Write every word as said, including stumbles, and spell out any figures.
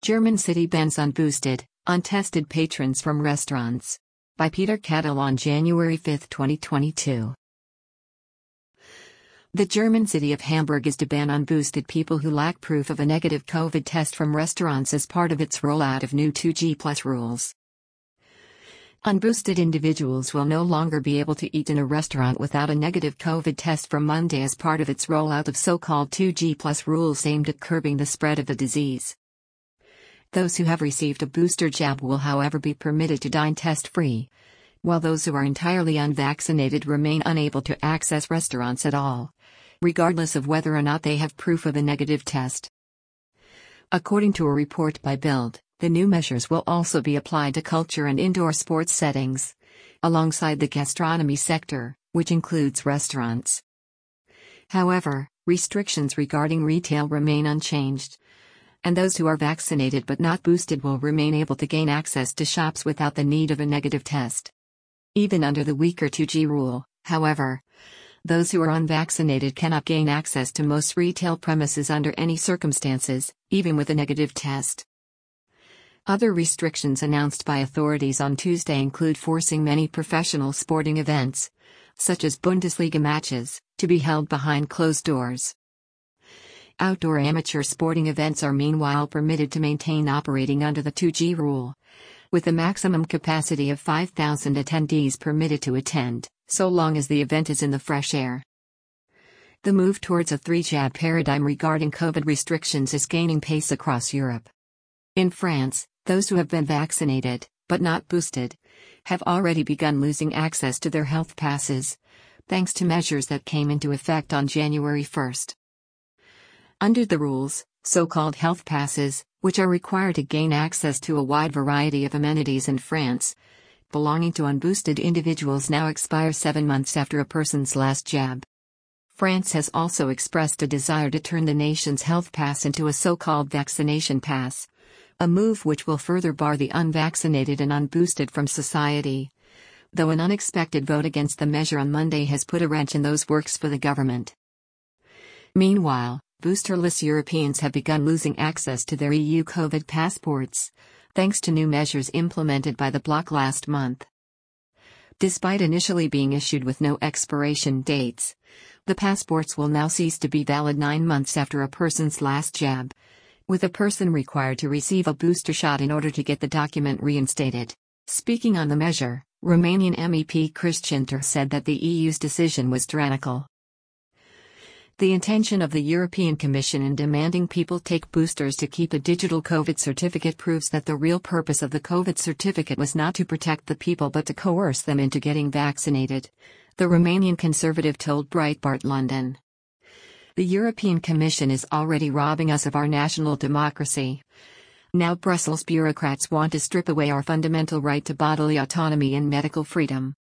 German city bans unboosted, untested patrons from restaurants. By Peter Kettel on January fifth, twenty twenty-two. The German city of Hamburg is to ban unboosted people who lack proof of a negative COVID test from restaurants as part of its rollout of new two G plus rules. Unboosted individuals will no longer be able to eat in a restaurant without a negative COVID test from Monday as part of its rollout of so-called two G plus rules aimed at curbing the spread of the disease. Those who have received a booster jab will however be permitted to dine test-free, while those who are entirely unvaccinated remain unable to access restaurants at all, regardless of whether or not they have proof of a negative test. According to a report by Bild, the new measures will also be applied to culture and indoor sports settings, alongside the gastronomy sector, which includes restaurants. However, restrictions regarding retail remain unchanged, and those who are vaccinated but not boosted will remain able to gain access to shops without the need of a negative test. Even under the weaker two G rule, however, those who are unvaccinated cannot gain access to most retail premises under any circumstances, even with a negative test. Other restrictions announced by authorities on Tuesday include forcing many professional sporting events, such as Bundesliga matches, to be held behind closed doors. Outdoor amateur sporting events are meanwhile permitted to maintain operating under the two G rule, with a maximum capacity of five thousand attendees permitted to attend, so long as the event is in the fresh air. The move towards a three-jab paradigm regarding COVID restrictions is gaining pace across Europe. In France, those who have been vaccinated, but not boosted, have already begun losing access to their health passes, thanks to measures that came into effect on January first. Under the rules, so-called health passes, which are required to gain access to a wide variety of amenities in France, belonging to unboosted individuals now expire seven months after a person's last jab. France has also expressed a desire to turn the nation's health pass into a so-called vaccination pass, a move which will further bar the unvaccinated and unboosted from society, though an unexpected vote against the measure on Monday has put a wrench in those works for the government. Meanwhile, boosterless Europeans have begun losing access to their E U COVID passports, thanks to new measures implemented by the bloc last month. Despite initially being issued with no expiration dates, the passports will now cease to be valid nine months after a person's last jab, with a person required to receive a booster shot in order to get the document reinstated. Speaking on the measure, Romanian M E P Cristian Tudor said that the E U's decision was tyrannical. The intention of the European Commission in demanding people take boosters to keep a digital COVID certificate proves that the real purpose of the COVID certificate was not to protect the people but to coerce them into getting vaccinated, the Romanian Conservative told Breitbart London. The European Commission is already robbing us of our national democracy. Now Brussels bureaucrats want to strip away our fundamental right to bodily autonomy and medical freedom.